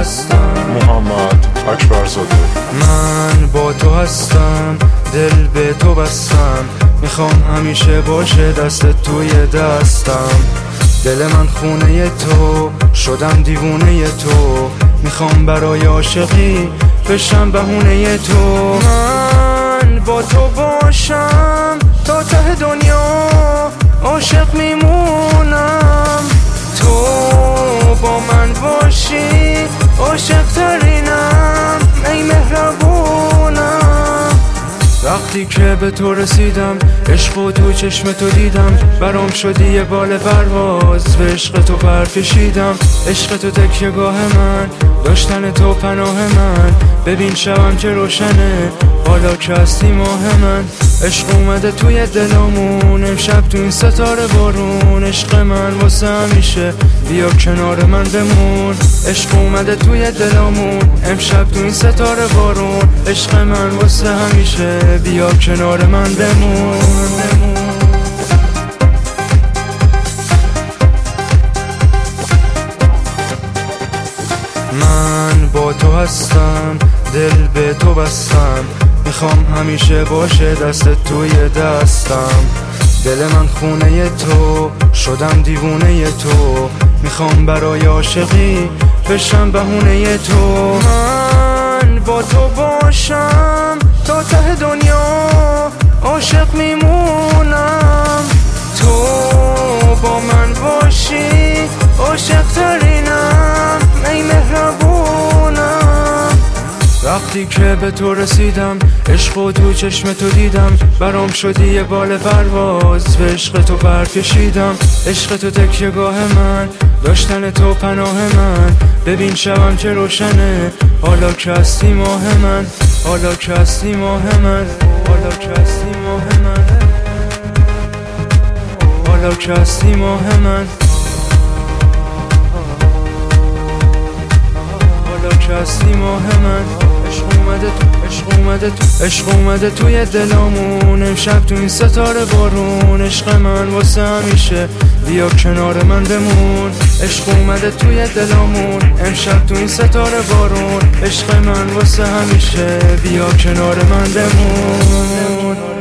هستم. محمد اکبرزاده. من با تو هستم، دل به تو بستم، میخوام همیشه باشه دست توی دستم. دل من خونه تو، شدم دیوونه تو، میخوام برای عاشقی بشم بهونه تو. من با تو باشم تا ته دنیا، عاشق میمونم. تو با من باشی عاشق ترینم، ای مهربونم. وقتی که به تو رسیدم، عشق و تو چشم تو دیدم، برام شدی یه بال پرواز، به عشق تو پر کشیدم. عشق تو تکیه‌گاه من، داشتن تو پناه من، ببین شبم چه روشنه، حالا که هستی ماه من. عشق اومده توی دلمون، امشب تو این ستاره بارون. عشق من واسه همیشه، بیا کنار من بمون. عشق اومده توی دلمون، امشب تو این ستاره بارون. عشق من واسه همیشه، بیا کنار من بمون. من با تو هستم، دل به تو بستم، میخوام همیشه باشه دست توی دستم. دل من خونه تو، شدم دیوونه تو، میخوام برای عاشقی بشم بهونه تو. من با تو باشم تا ته دنیا، عاشق میمونم. تو با من باشی عاشق ترینم، ای مهربونم. وقتی که به تو رسیدم، عشق و تو چشم تو دیدم، برام شدی یه بال پرواز، به عشق تو پر کشیدم. عشق تو تکیه‌گاه من، داشتن تو پناه من، ببین شبم چه روشنه، حالا که هستی ماه من. حالا که هستی ماه من، حالا که هستی ماه من، حالا که هستی ماه من، حالا که هستی ماه من. عشق اومده توی دلمون، امشب تو این ستاره بارون. عشق من واسه همیشه، بیا کنار من بمون. عشق اومده توی دلمون، امشب تو این ستاره بارون. عشق من واسه همیشه، بیا کنار من بمون.